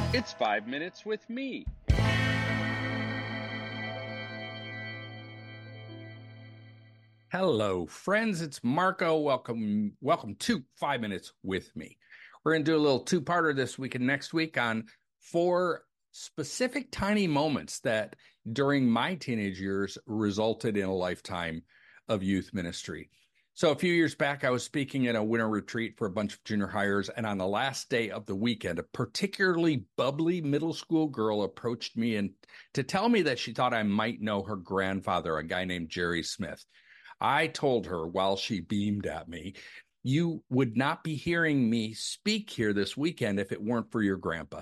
It's 5 minutes with me. Hello, friends. It's Marco. Welcome to 5 Minutes with Me. We're going to do a little two-parter this week and next week on four specific tiny moments that during my teenage years resulted in a lifetime of youth ministry. So a few years back, I was speaking at a winter retreat for a bunch of junior hires, and on the last day of the weekend, a particularly bubbly middle school girl approached me and to tell me that she thought I might know her grandfather, a guy named Jerry Smith. I told her while she beamed at me, you would not be hearing me speak here this weekend if it weren't for your grandpa.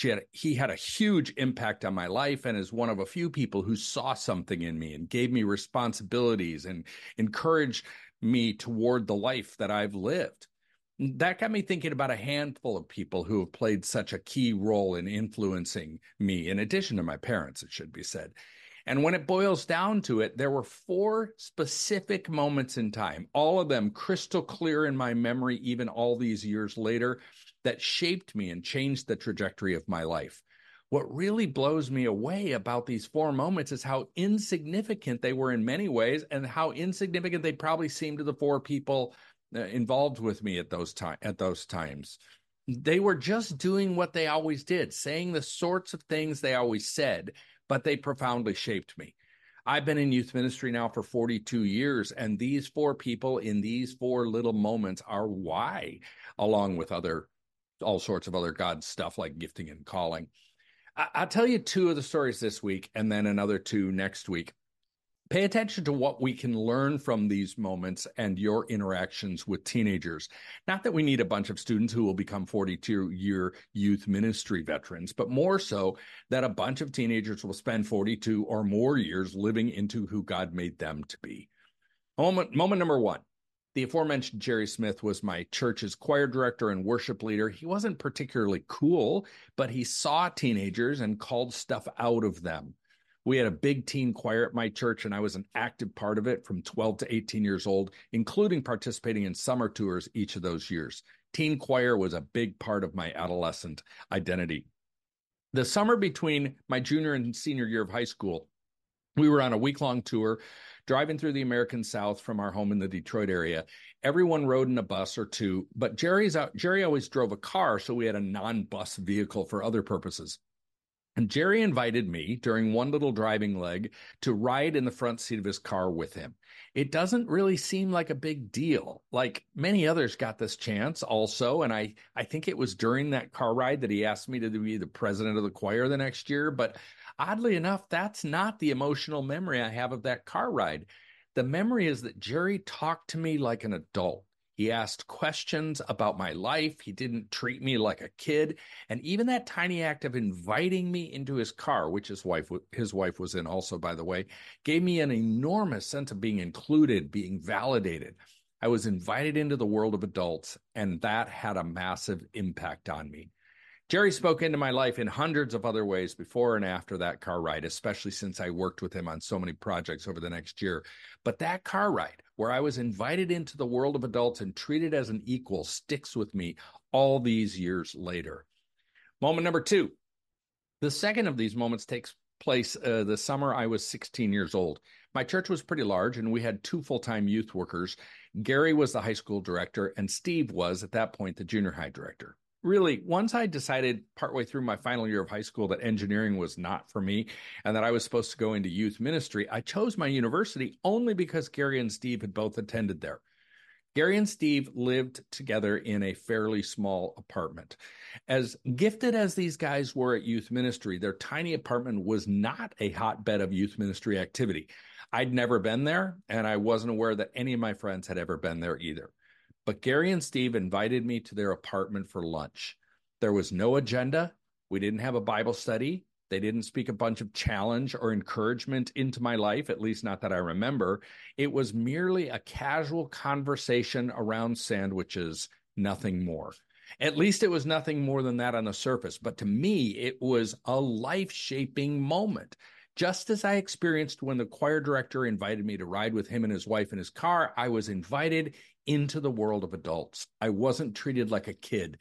He had a huge impact on my life and is one of a few people who saw something in me and gave me responsibilities and encouraged me toward the life that I've lived. That got me thinking about a handful of people who have played such a key role in influencing me, in addition to my parents, it should be said. And when it boils down to it, there were four specific moments in time, all of them crystal clear in my memory, even all these years later, that shaped me and changed the trajectory of my life. What really blows me away about these four moments is how insignificant they were in many ways and how insignificant they probably seemed to the four people involved with me at those times. They were just doing what they always did, saying the sorts of things they always said, but they profoundly shaped me. I've been in youth ministry now for 42 years, and these four people in these four little moments are why, along with all sorts of other God stuff like gifting and calling. I'll tell you two of the stories this week and then another two next week. Pay attention to what we can learn from these moments and your interactions with teenagers. Not that we need a bunch of students who will become 42-year youth ministry veterans, but more so that a bunch of teenagers will spend 42 or more years living into who God made them to be. Moment number one. The aforementioned Jerry Smith was my church's choir director and worship leader. He wasn't particularly cool, but he saw teenagers and called stuff out of them. We had a big teen choir at my church, and I was an active part of it from 12 to 18 years old, including participating in summer tours each of those years. Teen choir was a big part of my adolescent identity. The summer between my junior and senior year of high school, we were on a week-long tour, driving through the American South from our home in the Detroit area. Everyone rode in a bus or two, but Jerry always drove a car, so we had a non-bus vehicle for other purposes. And Jerry invited me during one little driving leg to ride in the front seat of his car with him. It doesn't really seem like a big deal. Like many others got this chance also. And I think it was during that car ride that he asked me to be the president of the choir the next year. But oddly enough, that's not the emotional memory I have of that car ride. The memory is that Jerry talked to me like an adult. He asked questions about my life. He didn't treat me like a kid. And even that tiny act of inviting me into his car, which his wife was in also, by the way, gave me an enormous sense of being included, being validated. I was invited into the world of adults, and that had a massive impact on me. Jerry spoke into my life in hundreds of other ways before and after that car ride, especially since I worked with him on so many projects over the next year. But that car ride, where I was invited into the world of adults and treated as an equal, sticks with me all these years later. Moment number two. The second of these moments takes place the summer I was 16 years old. My church was pretty large, and we had two full-time youth workers. Gary was the high school director, and Steve was, at that point, the junior high director. Really, once I decided partway through my final year of high school that engineering was not for me and that I was supposed to go into youth ministry, I chose my university only because Gary and Steve had both attended there. Gary and Steve lived together in a fairly small apartment. As gifted as these guys were at youth ministry, their tiny apartment was not a hotbed of youth ministry activity. I'd never been there, and I wasn't aware that any of my friends had ever been there either. But Gary and Steve invited me to their apartment for lunch. There was no agenda. We didn't have a Bible study. They didn't speak a bunch of challenge or encouragement into my life, at least not that I remember. It was merely a casual conversation around sandwiches, nothing more. At least it was nothing more than that on the surface. But to me, it was a life-shaping moment. Just as I experienced when the choir director invited me to ride with him and his wife in his car, I was invited into the world of adults. I wasn't treated like a kid.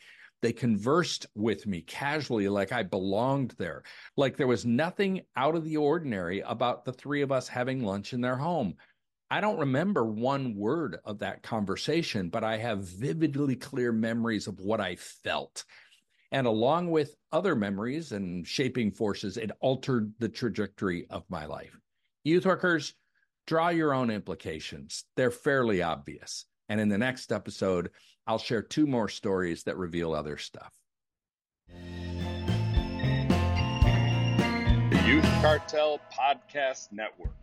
They conversed with me casually, like I belonged there, like there was nothing out of the ordinary about the three of us having lunch in their home. I don't remember one word of that conversation, but I have vividly clear memories of what I felt. And along with other memories and shaping forces, it altered the trajectory of my life. Youth workers, draw your own implications. They're fairly obvious. And in the next episode, I'll share 2 more stories that reveal other stuff. The Youth Cartel Podcast Network.